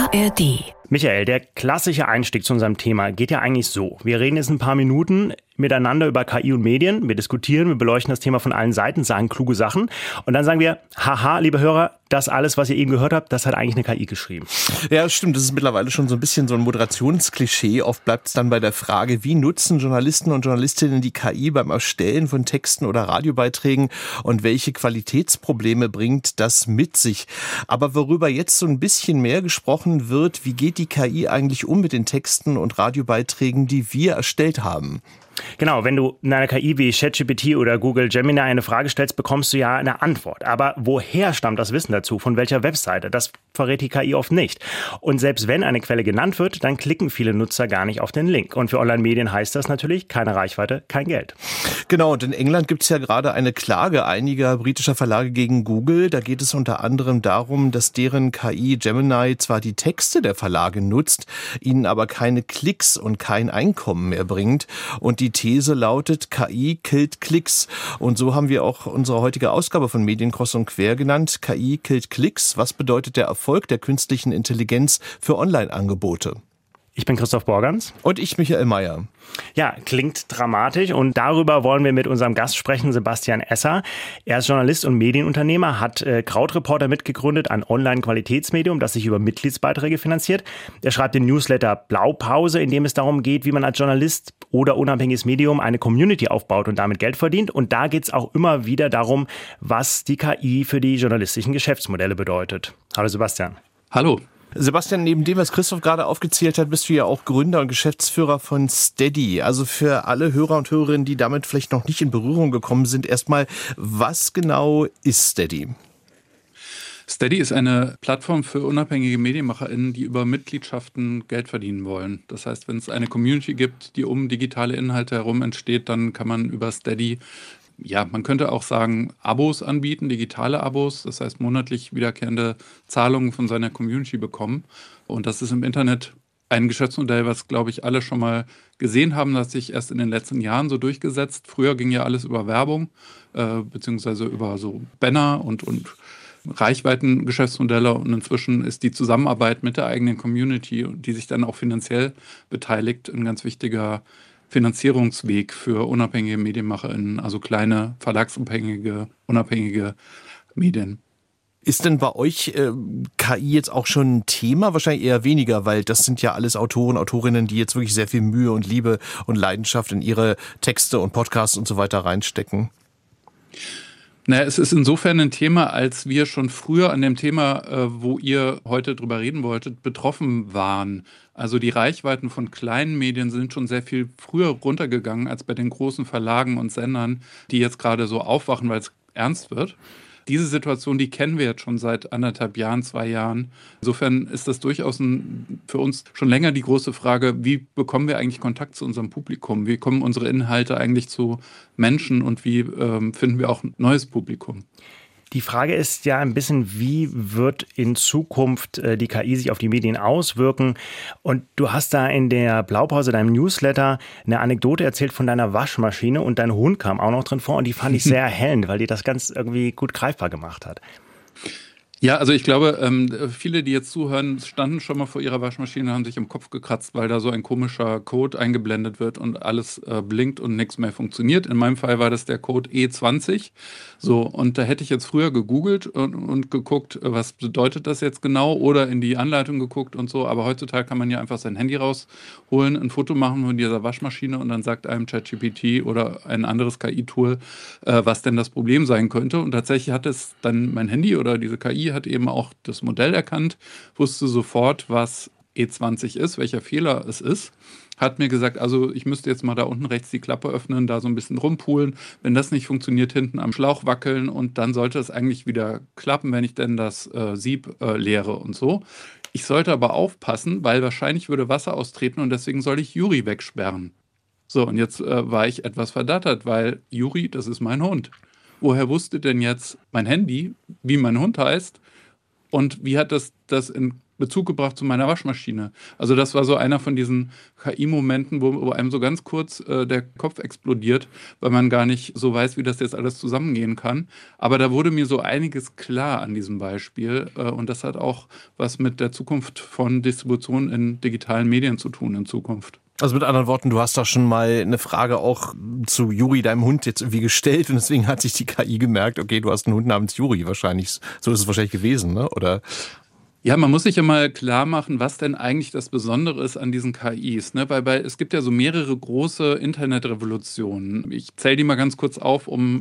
ARD. Michael, der klassische Einstieg zu unserem Thema geht ja eigentlich so. Wir reden jetzt ein paar Minuten miteinander über KI und Medien. Wir diskutieren, wir beleuchten das Thema von allen Seiten, sagen kluge Sachen. Und dann sagen wir, haha, liebe Hörer, das alles, was ihr eben gehört habt, das hat eigentlich eine KI geschrieben. Ja, stimmt. Das ist mittlerweile schon so ein bisschen so ein Moderationsklischee. Oft bleibt es dann bei der Frage, wie nutzen Journalisten und Journalistinnen die KI beim Erstellen von Texten oder Radiobeiträgen und welche Qualitätsprobleme bringt das mit sich? Aber worüber jetzt so ein bisschen mehr gesprochen wird, wie geht die KI eigentlich um mit den Texten und Radiobeiträgen, die wir erstellt haben? Genau, wenn du in einer KI wie ChatGPT oder Google Gemini eine Frage stellst, bekommst du ja eine Antwort. Aber woher stammt das Wissen dazu? Von welcher Webseite? Das verrät die KI oft nicht. Und selbst wenn eine Quelle genannt wird, dann klicken viele Nutzer gar nicht auf den Link. Und für Online-Medien heißt das natürlich, keine Reichweite, kein Geld. Genau, und in England gibt es ja gerade eine Klage einiger britischer Verlage gegen Google. Da geht es unter anderem darum, dass deren KI Gemini zwar die Texte der Verlage nutzt, ihnen aber keine Klicks und kein Einkommen mehr bringt. Und die These lautet, KI killt Klicks. Und so haben wir auch unsere heutige Ausgabe von Medien kreuz und quer genannt. KI killt Klicks. Was bedeutet der Erfolg der künstlichen Intelligenz für Online-Angebote? Ich bin Christoph Borgans. Und ich, Michael Mayer. Ja, klingt dramatisch und darüber wollen wir mit unserem Gast sprechen, Sebastian Esser. Er ist Journalist und Medienunternehmer, hat Krautreporter mitgegründet, ein Online-Qualitätsmedium, das sich über Mitgliedsbeiträge finanziert. Er schreibt den Newsletter Blaupause, in dem es darum geht, wie man als Journalist oder unabhängiges Medium eine Community aufbaut und damit Geld verdient. Und da geht es auch immer wieder darum, was die KI für die journalistischen Geschäftsmodelle bedeutet. Hallo Sebastian. Hallo. Sebastian, neben dem, was Christoph gerade aufgezählt hat, bist du ja auch Gründer und Geschäftsführer von Steady. Also für alle Hörer und Hörerinnen, die damit vielleicht noch nicht in Berührung gekommen sind, erstmal, was genau ist Steady? Steady ist eine Plattform für unabhängige MedienmacherInnen, die über Mitgliedschaften Geld verdienen wollen. Das heißt, wenn es eine Community gibt, die um digitale Inhalte herum entsteht, dann kann man über Steady, ja, man könnte auch sagen, Abos anbieten, digitale Abos, das heißt monatlich wiederkehrende Zahlungen von seiner Community bekommen. Und das ist im Internet ein Geschäftsmodell, was, glaube ich, alle schon mal gesehen haben, das hat sich erst in den letzten Jahren so durchgesetzt. Früher ging ja alles über Werbung, beziehungsweise über so Banner und Reichweitengeschäftsmodelle. Und inzwischen ist die Zusammenarbeit mit der eigenen Community, die sich dann auch finanziell beteiligt, ein ganz wichtiger Finanzierungsweg für unabhängige MedienmacherInnen, also kleine, verlagsunabhängige, unabhängige Medien. Ist denn bei euch KI jetzt auch schon ein Thema? Wahrscheinlich eher weniger, weil das sind ja alles Autoren, Autorinnen, die jetzt wirklich sehr viel Mühe und Liebe und Leidenschaft in ihre Texte und Podcasts und so weiter reinstecken. Naja, es ist insofern ein Thema, als wir schon früher an dem Thema, wo ihr heute drüber reden wolltet, betroffen waren. Also die Reichweiten von kleinen Medien sind schon sehr viel früher runtergegangen als bei den großen Verlagen und Sendern, die jetzt gerade so aufwachen, weil es ernst wird. Diese Situation, die kennen wir jetzt schon seit 1,5 Jahren, 2 Jahren. Insofern ist das durchaus für uns schon länger die große Frage, wie bekommen wir eigentlich Kontakt zu unserem Publikum? Wie kommen unsere Inhalte eigentlich zu Menschen und wie finden wir auch ein neues Publikum? Die Frage ist ja ein bisschen, wie wird in Zukunft die KI sich auf die Medien auswirken? Und du hast da in der Blaupause, deinem Newsletter, eine Anekdote erzählt von deiner Waschmaschine und dein Hund kam auch noch drin vor und die fand ich sehr erhellend, weil die das ganz irgendwie gut greifbar gemacht hat. Ja, also ich glaube, viele, die jetzt zuhören, standen schon mal vor ihrer Waschmaschine, haben sich im Kopf gekratzt, weil da so ein komischer Code eingeblendet wird und alles blinkt und nichts mehr funktioniert. In meinem Fall war das der Code E20. So, und da hätte ich jetzt früher gegoogelt und geguckt, was bedeutet das jetzt genau, oder in die Anleitung geguckt und so. Aber heutzutage kann man ja einfach sein Handy rausholen, ein Foto machen von dieser Waschmaschine und dann sagt einem ChatGPT oder ein anderes KI-Tool, was denn das Problem sein könnte. Und tatsächlich hat es dann mein Handy oder diese KI hat eben auch das Modell erkannt, wusste sofort, was E20 ist, welcher Fehler es ist, hat mir gesagt, also ich müsste jetzt mal da unten rechts die Klappe öffnen, da so ein bisschen rumpulen, wenn das nicht funktioniert, hinten am Schlauch wackeln und dann sollte es eigentlich wieder klappen, wenn ich denn das Sieb leere und so. Ich sollte aber aufpassen, weil wahrscheinlich würde Wasser austreten und deswegen soll ich Juri wegsperren. So, und jetzt war ich etwas verdattert, weil Juri, das ist mein Hund. Woher wusste denn jetzt mein Handy, wie mein Hund heißt? Und wie hat das in Bezug gebracht zu meiner Waschmaschine. Also das war so einer von diesen KI-Momenten, wo einem so ganz kurz der Kopf explodiert, weil man gar nicht so weiß, wie das jetzt alles zusammengehen kann. Aber da wurde mir so einiges klar an diesem Beispiel. Und das hat auch was mit der Zukunft von Distribution in digitalen Medien zu tun in Zukunft. Also mit anderen Worten, du hast da schon mal eine Frage auch zu Juri, deinem Hund, jetzt irgendwie gestellt und deswegen hat sich die KI gemerkt, okay, du hast einen Hund namens Juri wahrscheinlich. So ist es wahrscheinlich gewesen, ne? Oder? Ja, man muss sich ja mal klar machen, was denn eigentlich das Besondere ist an diesen KIs. Ne? Weil es gibt ja so mehrere große Internetrevolutionen. Ich zähle die mal ganz kurz auf,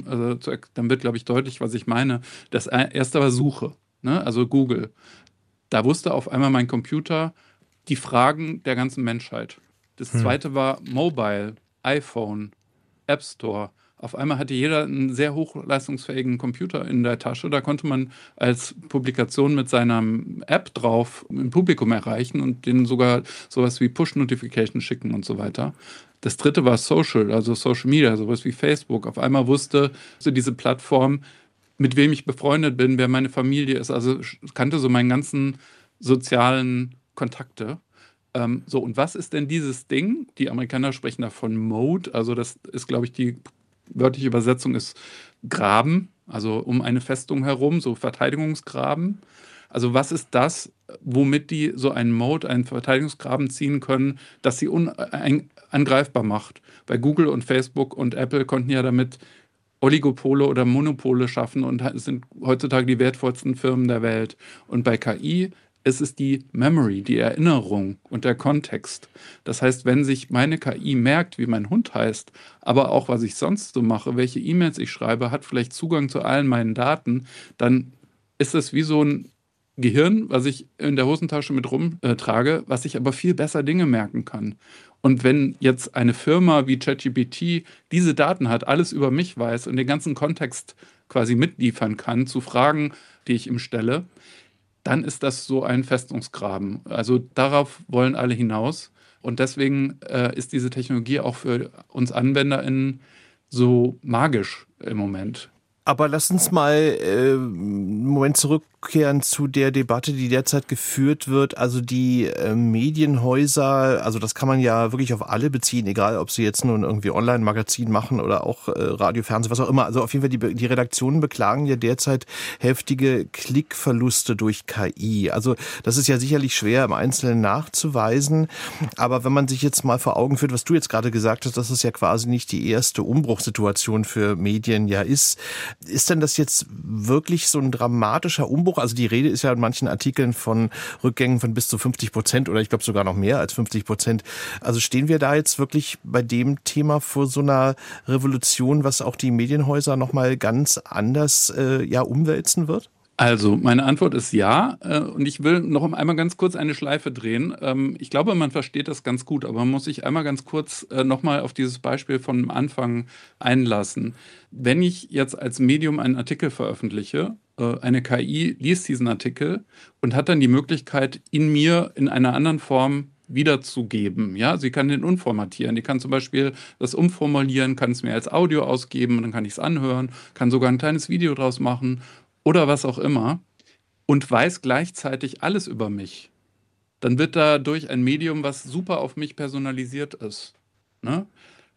dann wird, glaube ich, deutlich, was ich meine. Das erste war Suche, ne? Also Google. Da wusste auf einmal mein Computer die Fragen der ganzen Menschheit. Das zweite war Mobile, iPhone, App Store. Auf einmal hatte jeder einen sehr hochleistungsfähigen Computer in der Tasche. Da konnte man als Publikation mit seiner App drauf ein Publikum erreichen und denen sogar sowas wie Push-Notifications schicken und so weiter. Das dritte war Social, also Social Media, sowas wie Facebook. Auf einmal wusste diese Plattform, mit wem ich befreundet bin, wer meine Familie ist. Also kannte so meinen ganzen sozialen Kontakte. So, und was ist denn dieses Ding? Die Amerikaner sprechen da von Mode. Also das ist, glaube ich, die wörtliche Übersetzung ist Graben, also um eine Festung herum, so Verteidigungsgraben. Also was ist das, womit die so einen Mode, einen Verteidigungsgraben ziehen können, dass sie angreifbar macht? Bei Google und Facebook und Apple konnten ja damit Oligopole oder Monopole schaffen und sind heutzutage die wertvollsten Firmen der Welt. Und bei KI ist es die Memory, die Erinnerung und der Kontext. Das heißt, wenn sich meine KI merkt, wie mein Hund heißt, aber auch, was ich sonst so mache, welche E-Mails ich schreibe, hat vielleicht Zugang zu allen meinen Daten, dann ist es wie so ein Gehirn, was ich in der Hosentasche mit rumtrage, was ich aber viel besser Dinge merken kann. Und wenn jetzt eine Firma wie ChatGPT diese Daten hat, alles über mich weiß und den ganzen Kontext quasi mitliefern kann zu Fragen, die ich ihm stelle, dann ist das so ein Festungsgraben. Also darauf wollen alle hinaus. Und deswegen ist diese Technologie auch für uns AnwenderInnen so magisch im Moment. Aber lass uns mal einen Moment zurückkehren zu der Debatte, die derzeit geführt wird. Also die Medienhäuser, also das kann man ja wirklich auf alle beziehen, egal ob sie jetzt nun irgendwie Online-Magazin machen oder auch Radio, Fernsehen, was auch immer. Also auf jeden Fall die Redaktionen beklagen ja derzeit heftige Klickverluste durch KI. Also das ist ja sicherlich schwer im Einzelnen nachzuweisen. Aber wenn man sich jetzt mal vor Augen führt, was du jetzt gerade gesagt hast, dass es ja quasi nicht die erste Umbruchssituation für Medien ja ist. Ist denn das jetzt wirklich so ein dramatischer Umbruch? Also die Rede ist ja in manchen Artikeln von Rückgängen von bis zu 50% oder ich glaube sogar noch mehr als 50%. Also stehen wir da jetzt wirklich bei dem Thema vor so einer Revolution, was auch die Medienhäuser nochmal ganz anders umwälzen wird? Also, meine Antwort ist ja. Und ich will noch einmal ganz kurz eine Schleife drehen. Ich glaube, man versteht das ganz gut, aber man muss sich einmal ganz kurz nochmal auf dieses Beispiel von Anfang einlassen. Wenn ich jetzt als Medium einen Artikel veröffentliche, eine KI liest diesen Artikel und hat dann die Möglichkeit, ihn mir in einer anderen Form wiederzugeben. Ja, sie kann den umformatieren. Die kann zum Beispiel das umformulieren, kann es mir als Audio ausgeben, dann kann ich es anhören, kann sogar ein kleines Video draus machen oder was auch immer und weiß gleichzeitig alles über mich. Dann wird dadurch ein Medium, was super auf mich personalisiert ist. Ne?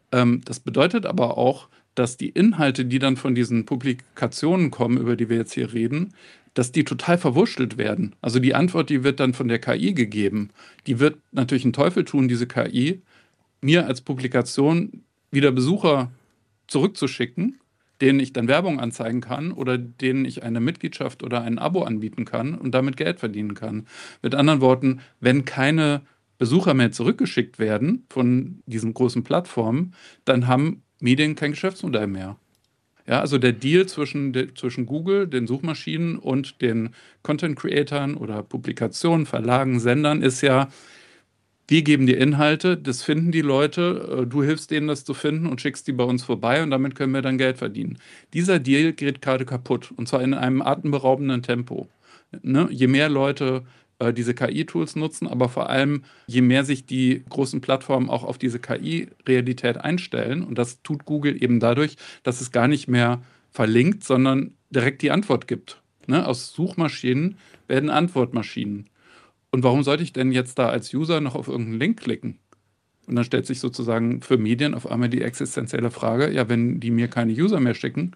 Das bedeutet aber auch, dass die Inhalte, die dann von diesen Publikationen kommen, über die wir jetzt hier reden, dass die total verwurschtelt werden. Also die Antwort, die wird dann von der KI gegeben. Die wird natürlich einen Teufel tun, diese KI, mir als Publikation wieder Besucher zurückzuschicken, denen ich dann Werbung anzeigen kann oder denen ich eine Mitgliedschaft oder ein Abo anbieten kann und damit Geld verdienen kann. Mit anderen Worten, wenn keine Besucher mehr zurückgeschickt werden von diesen großen Plattformen, dann haben Medien kein Geschäftsmodell mehr. Ja, also der Deal zwischen Google, den Suchmaschinen und den Content-Creatern oder Publikationen, Verlagen, Sendern ist ja, wir geben dir Inhalte, das finden die Leute, du hilfst denen, das zu finden und schickst die bei uns vorbei und damit können wir dann Geld verdienen. Dieser Deal geht gerade kaputt und zwar in einem atemberaubenden Tempo. Ne? Je mehr Leute diese KI-Tools nutzen, aber vor allem, je mehr sich die großen Plattformen auch auf diese KI-Realität einstellen und das tut Google eben dadurch, dass es gar nicht mehr verlinkt, sondern direkt die Antwort gibt. Ne? Aus Suchmaschinen werden Antwortmaschinen. Und warum sollte ich denn jetzt da als User noch auf irgendeinen Link klicken? Und dann stellt sich sozusagen für Medien auf einmal die existenzielle Frage, ja, wenn die mir keine User mehr schicken,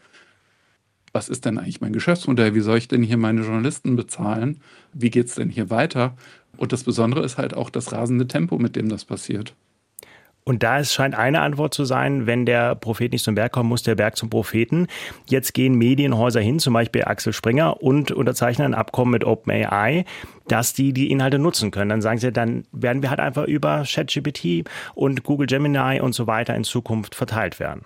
was ist denn eigentlich mein Geschäftsmodell? Wie soll ich denn hier meine Journalisten bezahlen? Wie geht es denn hier weiter? Und das Besondere ist halt auch das rasende Tempo, mit dem das passiert. Und da scheint eine Antwort zu sein, wenn der Prophet nicht zum Berg kommt, muss der Berg zum Propheten. Jetzt gehen Medienhäuser hin, zum Beispiel Axel Springer, und unterzeichnen ein Abkommen mit OpenAI, dass die Inhalte nutzen können. Dann sagen sie, dann werden wir halt einfach über ChatGPT und Google Gemini und so weiter in Zukunft verteilt werden.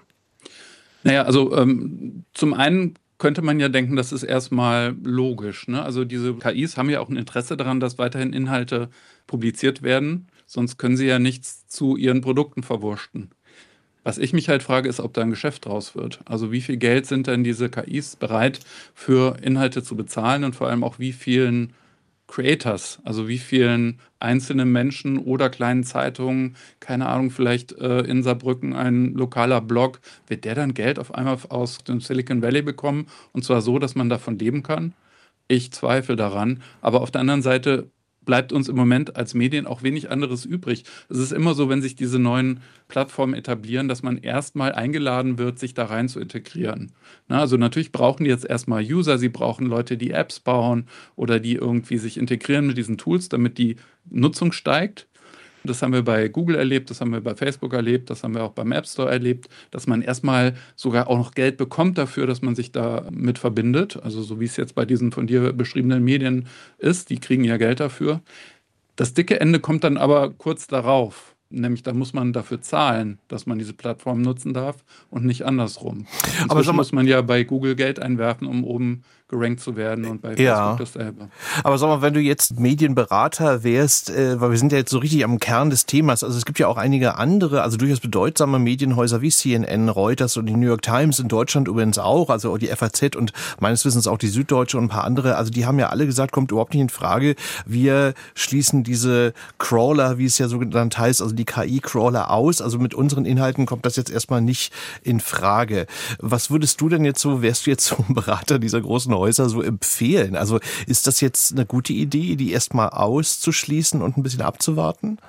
Naja, also zum einen könnte man ja denken, das ist erstmal logisch, ne? Also diese KIs haben ja auch ein Interesse daran, dass weiterhin Inhalte publiziert werden. Sonst können sie ja nichts zu ihren Produkten verwurschten. Was ich mich halt frage, ist, ob da ein Geschäft draus wird. Also wie viel Geld sind denn diese KIs bereit für Inhalte zu bezahlen und vor allem auch wie vielen Creators, also wie vielen einzelnen Menschen oder kleinen Zeitungen, keine Ahnung, vielleicht in Saarbrücken ein lokaler Blog, wird der dann Geld auf einmal aus dem Silicon Valley bekommen und zwar so, dass man davon leben kann? Ich zweifle daran, aber auf der anderen Seite bleibt uns im Moment als Medien auch wenig anderes übrig. Es ist immer so, wenn sich diese neuen Plattformen etablieren, dass man erstmal eingeladen wird, sich da rein zu integrieren. Na, also natürlich brauchen die jetzt erstmal User, sie brauchen Leute, die Apps bauen oder die irgendwie sich integrieren mit diesen Tools, damit die Nutzung steigt. Das haben wir bei Google erlebt, das haben wir bei Facebook erlebt, das haben wir auch beim App Store erlebt, dass man erstmal sogar auch noch Geld bekommt dafür, dass man sich da mit verbindet. Also so wie es jetzt bei diesen von dir beschriebenen Medien ist, die kriegen ja Geld dafür. Das dicke Ende kommt dann aber kurz darauf. Nämlich, da muss man dafür zahlen, dass man diese Plattform nutzen darf und nicht andersrum. Inzwischen muss man ja bei Google Geld einwerfen, um oben gerankt zu werden und bei Facebook dasselbe. Aber sag mal, wenn du jetzt Medienberater wärst, weil wir sind ja jetzt so richtig am Kern des Themas, also es gibt ja auch einige andere, also durchaus bedeutsame Medienhäuser wie CNN, Reuters und die New York Times, in Deutschland übrigens auch, also die FAZ und meines Wissens auch die Süddeutsche und ein paar andere, also die haben ja alle gesagt, kommt überhaupt nicht in Frage, wir schließen diese Crawler, wie es ja so genannt heißt, also die KI-Crawler aus, also mit unseren Inhalten kommt das jetzt erstmal nicht in Frage. Was würdest du denn jetzt so, wärst du jetzt so ein Berater dieser großen Häuser so empfehlen? Also ist das jetzt eine gute Idee, die erstmal auszuschließen und ein bisschen abzuwarten?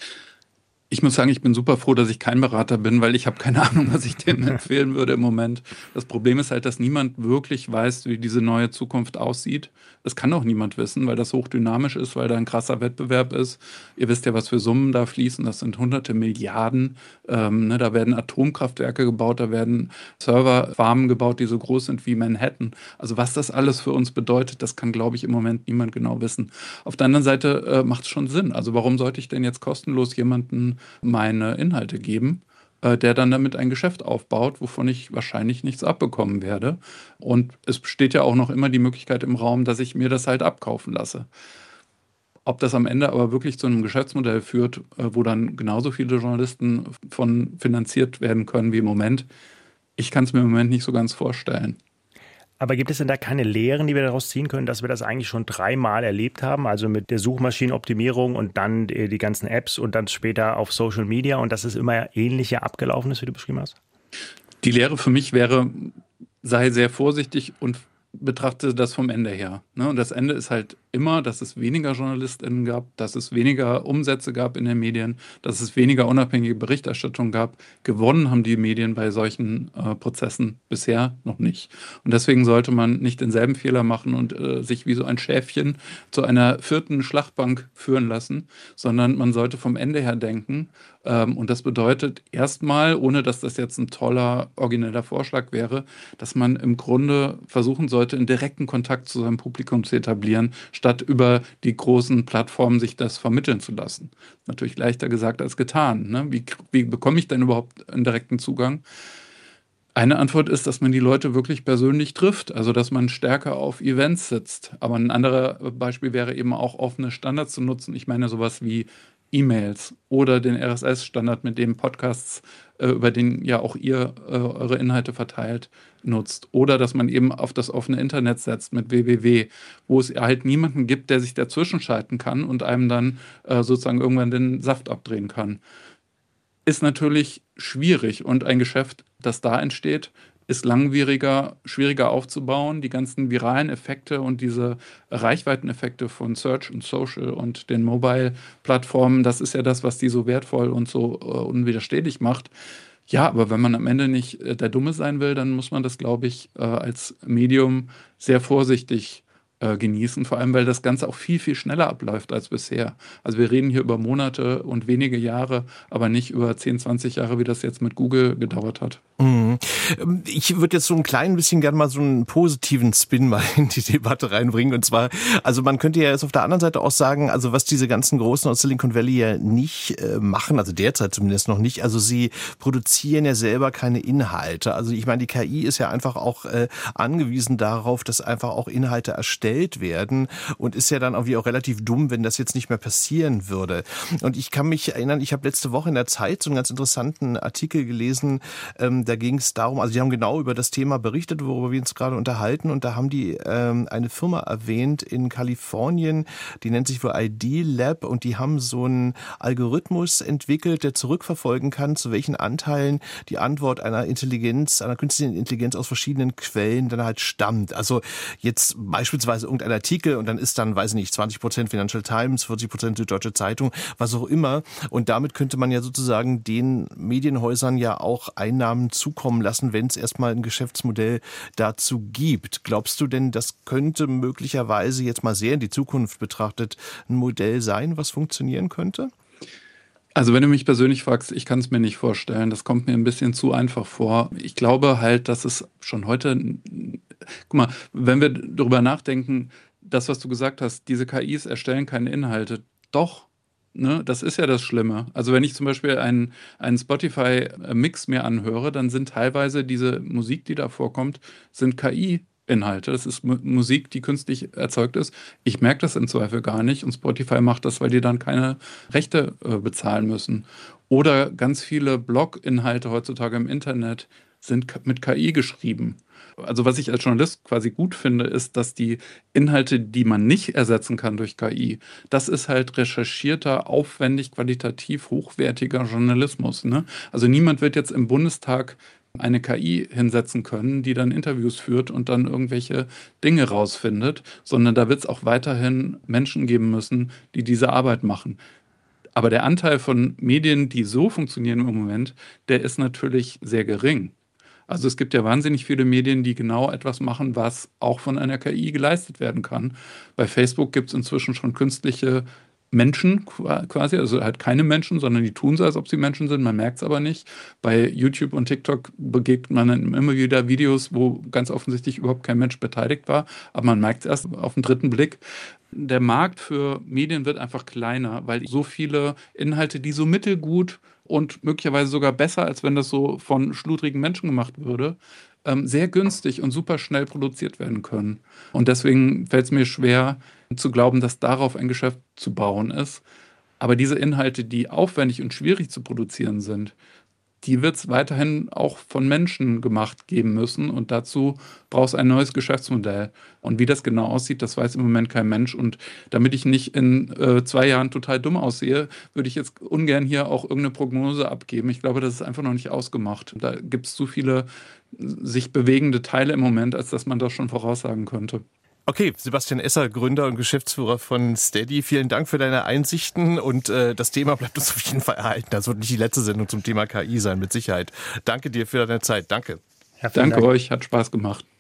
Ich muss sagen, ich bin super froh, dass ich kein Berater bin, weil ich habe keine Ahnung, was ich denen empfehlen würde im Moment. Das Problem ist halt, dass niemand wirklich weiß, wie diese neue Zukunft aussieht. Das kann auch niemand wissen, weil das hochdynamisch ist, weil da ein krasser Wettbewerb ist. Ihr wisst ja, was für Summen da fließen. Das sind hunderte Milliarden. Da werden Atomkraftwerke gebaut, da werden Serverfarmen gebaut, die so groß sind wie Manhattan. Also was das alles für uns bedeutet, das kann, glaube ich, im Moment niemand genau wissen. Auf der anderen Seite macht es schon Sinn. Also warum sollte ich denn jetzt kostenlos jemanden meine Inhalte geben, der dann damit ein Geschäft aufbaut, wovon ich wahrscheinlich nichts abbekommen werde. Und es besteht ja auch noch immer die Möglichkeit im Raum, dass ich mir das halt abkaufen lasse. Ob das am Ende aber wirklich zu einem Geschäftsmodell führt, wo dann genauso viele Journalisten von finanziert werden können wie im Moment, ich kann es mir im Moment nicht so ganz vorstellen. Aber gibt es denn da keine Lehren, die wir daraus ziehen können, dass wir das eigentlich schon 3-mal erlebt haben? Also mit der Suchmaschinenoptimierung und dann die ganzen Apps und dann später auf Social Media und dass es immer ähnlicher abgelaufen ist, wie du beschrieben hast? Die Lehre für mich wäre, sei sehr vorsichtig und betrachte das vom Ende her. Und das Ende ist halt immer, dass es weniger JournalistInnen gab, dass es weniger Umsätze gab in den Medien, dass es weniger unabhängige Berichterstattung gab. Gewonnen haben die Medien bei solchen Prozessen bisher noch nicht. Und deswegen sollte man nicht denselben Fehler machen und sich wie so ein Schäfchen zu einer 4. Schlachtbank führen lassen, sondern man sollte vom Ende her denken. Und das bedeutet erstmal, ohne dass das jetzt ein toller, origineller Vorschlag wäre, dass man im Grunde versuchen sollte, einen direkten Kontakt zu seinem Publikum zu etablieren, statt über die großen Plattformen sich das vermitteln zu lassen. Natürlich leichter gesagt als getan. Ne? Wie bekomme ich denn überhaupt einen direkten Zugang? Eine Antwort ist, dass man die Leute wirklich persönlich trifft, also dass man stärker auf Events sitzt. Aber ein anderes Beispiel wäre eben auch, offene Standards zu nutzen. Ich meine sowas wie E-Mails oder den RSS-Standard, mit dem Podcasts, über den ja auch ihr eure Inhalte verteilt, nutzt. Oder dass man eben auf das offene Internet setzt mit www, wo es halt niemanden gibt, der sich dazwischen schalten kann und einem dann sozusagen irgendwann den Saft abdrehen kann. Ist natürlich schwierig und ein Geschäft, das da entsteht, ist langwieriger, schwieriger aufzubauen. Die ganzen viralen Effekte und diese Reichweiteneffekte von Search und Social und den Mobile-Plattformen, das ist ja das, was die so wertvoll und so unwiderstehlich macht. Ja, aber wenn man am Ende nicht der Dumme sein will, dann muss man das, glaube ich, als Medium sehr vorsichtig genießen, vor allem weil das Ganze auch viel, viel schneller abläuft als bisher. Also wir reden hier über Monate und wenige Jahre, aber nicht über 10, 20 Jahre, wie das jetzt mit Google gedauert hat. Ich würde jetzt so ein klein bisschen gerne mal so einen positiven Spin mal in die Debatte reinbringen. Und zwar, also man könnte ja jetzt auf der anderen Seite auch sagen, also was diese ganzen Großen aus Silicon Valley ja nicht machen, also derzeit zumindest noch nicht, also sie produzieren ja selber keine Inhalte. Also ich meine, die KI ist ja einfach auch angewiesen darauf, dass einfach auch Inhalte erstellt werden und ist ja dann irgendwie auch relativ dumm, wenn das jetzt nicht mehr passieren würde. Und ich kann mich erinnern, ich habe letzte Woche in der Zeit so einen ganz interessanten Artikel gelesen, da ging es darum, also die haben genau über das Thema berichtet, worüber wir uns gerade unterhalten, und da haben die eine Firma erwähnt in Kalifornien, die nennt sich wohl ID Lab, und die haben so einen Algorithmus entwickelt, der zurückverfolgen kann, zu welchen Anteilen die Antwort einer künstlichen Intelligenz aus verschiedenen Quellen dann halt stammt. Also jetzt beispielsweise irgendein Artikel und dann ist dann, weiß ich nicht, 20% Financial Times, 40% Süddeutsche Zeitung, was auch immer, und damit könnte man ja sozusagen den Medienhäusern ja auch Einnahmen zukommen lassen, wenn es erstmal ein Geschäftsmodell dazu gibt. Glaubst du denn, das könnte möglicherweise jetzt mal sehr in die Zukunft betrachtet ein Modell sein, was funktionieren könnte? Also wenn du mich persönlich fragst, ich kann es mir nicht vorstellen. Das kommt mir ein bisschen zu einfach vor. Ich glaube halt, dass es schon heute, guck mal, wenn wir darüber nachdenken, das, was du gesagt hast, diese KIs erstellen keine Inhalte. Doch, ne, das ist ja das Schlimme. Also wenn ich zum Beispiel einen Spotify-Mix mir anhöre, dann sind teilweise diese Musik, die da vorkommt, sind KI-Inhalte. Das ist Musik, die künstlich erzeugt ist. Ich merke das im Zweifel gar nicht und Spotify macht das, weil die dann keine Rechte bezahlen müssen. Oder ganz viele Blog-Inhalte heutzutage im Internet sind mit KI geschrieben. Also was ich als Journalist quasi gut finde, ist, dass die Inhalte, die man nicht ersetzen kann durch KI, das ist halt recherchierter, aufwendig, qualitativ hochwertiger Journalismus. Ne? Also niemand wird jetzt im Bundestag eine KI hinsetzen können, die dann Interviews führt und dann irgendwelche Dinge rausfindet, sondern da wird es auch weiterhin Menschen geben müssen, die diese Arbeit machen. Aber der Anteil von Medien, die so funktionieren im Moment, der ist natürlich sehr gering. Also es gibt ja wahnsinnig viele Medien, die genau etwas machen, was auch von einer KI geleistet werden kann. Bei Facebook gibt es inzwischen schon künstliche Menschen quasi, also halt keine Menschen, sondern die tun so, als ob sie Menschen sind, man merkt es aber nicht. Bei YouTube und TikTok begegnet man dann immer wieder Videos, wo ganz offensichtlich überhaupt kein Mensch beteiligt war, aber man merkt es erst auf den dritten Blick. Der Markt für Medien wird einfach kleiner, weil so viele Inhalte, die so mittelgut und möglicherweise sogar besser, als wenn das so von schludrigen Menschen gemacht würde, sehr günstig und super schnell produziert werden können. Und deswegen fällt es mir schwer zu glauben, dass darauf ein Geschäft zu bauen ist. Aber diese Inhalte, die aufwendig und schwierig zu produzieren sind, die wird es weiterhin auch von Menschen gemacht geben müssen. Und dazu brauchst du ein neues Geschäftsmodell. Und wie das genau aussieht, das weiß im Moment kein Mensch. Und damit ich nicht in 2 Jahren total dumm aussehe, würde ich jetzt ungern hier auch irgendeine Prognose abgeben. Ich glaube, das ist einfach noch nicht ausgemacht. Da gibt es zu viele sich bewegende Teile im Moment, als dass man das schon voraussagen könnte. Okay, Sebastian Esser, Gründer und Geschäftsführer von Steady. Vielen Dank für deine Einsichten und das Thema bleibt uns auf jeden Fall erhalten. Das wird nicht die letzte Sendung zum Thema KI sein, mit Sicherheit. Danke dir für deine Zeit. Danke. Ja, danke euch, hat Spaß gemacht.